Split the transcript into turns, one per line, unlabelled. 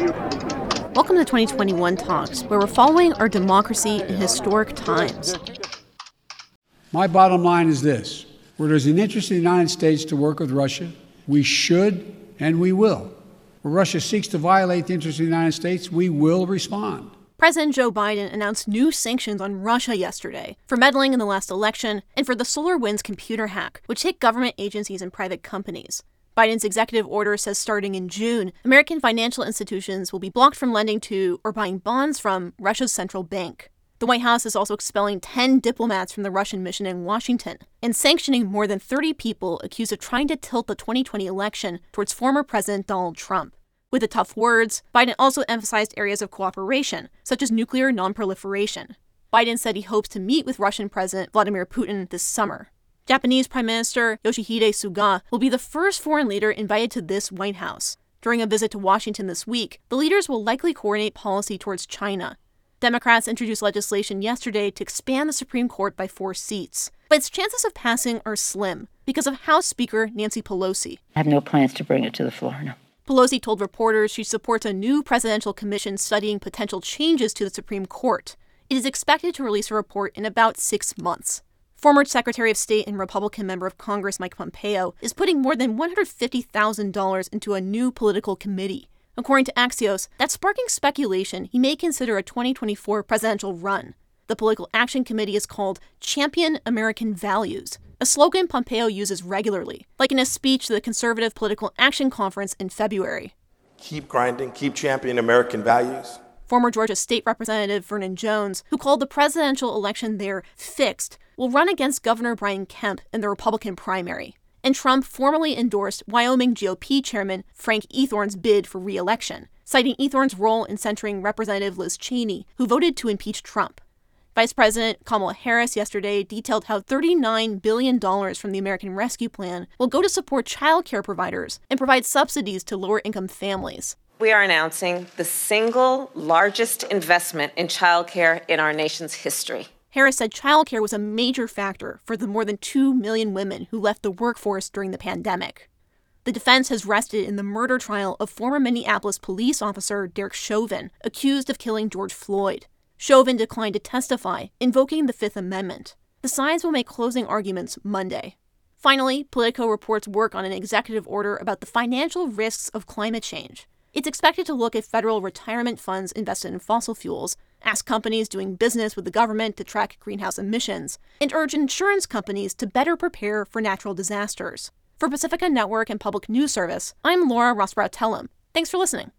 Welcome to 2021 Talks, where we're following our democracy in historic times.
My bottom line is this. Where there's an interest in the United States to work with Russia, we should and we will. Where Russia seeks to violate the interests of the United States, we will respond.
President Joe Biden announced new sanctions on Russia yesterday for meddling in the last election and for the SolarWinds computer hack, which hit government agencies and private companies. Biden's executive order says starting in June, American financial institutions will be blocked from lending to or buying bonds from Russia's central bank. The White House is also expelling 10 diplomats from the Russian mission in Washington and sanctioning more than 30 people accused of trying to tilt the 2020 election towards former President Donald Trump. With the tough words, Biden also emphasized areas of cooperation, such as nuclear nonproliferation. Biden said he hopes to meet with Russian President Vladimir Putin this summer. Japanese Prime Minister Yoshihide Suga will be the first foreign leader invited to this White House. During a visit to Washington this week, the leaders will likely coordinate policy towards China. Democrats introduced legislation yesterday to expand the Supreme Court by 4 seats. But its chances of passing are slim because of House Speaker Nancy Pelosi.
I have no plans to bring it to the floor, no.
Pelosi told reporters she supports a new presidential commission studying potential changes to the Supreme Court. It is expected to release a report in about 6 months. Former Secretary of State and Republican member of Congress Mike Pompeo is putting more than $150,000 into a new political committee. According to Axios, that's sparking speculation he may consider a 2024 presidential run. The Political Action Committee is called Champion American Values, a slogan Pompeo uses regularly, like in a speech to the Conservative Political Action Conference in February.
Keep grinding, keep championing American values.
Former Georgia State Representative Vernon Jones, who called the presidential election there fixed, will run against Governor Brian Kemp in the Republican primary. And Trump formally endorsed Wyoming GOP Chairman Frank Ethorn's bid for re-election, citing Ethorn's role in centering Representative Liz Cheney, who voted to impeach Trump. Vice President Kamala Harris yesterday detailed how $39 billion from the American Rescue Plan will go to support child care providers and provide subsidies to lower-income families.
We are announcing the single largest investment in child care in our nation's history.
Harris said childcare was a major factor for the more than 2 million women who left the workforce during the pandemic. The defense has rested in the murder trial of former Minneapolis police officer Derek Chauvin, accused of killing George Floyd. Chauvin declined to testify, invoking the Fifth Amendment. The sides will make closing arguments Monday. Finally, Politico reports work on an executive order about the financial risks of climate change. It's expected to look at federal retirement funds invested in fossil fuels, ask companies doing business with the government to track greenhouse emissions, and urge insurance companies to better prepare for natural disasters. For Pacifica Network and Public News Service, I'm Laura Rosbrow-Telem. Thanks for listening.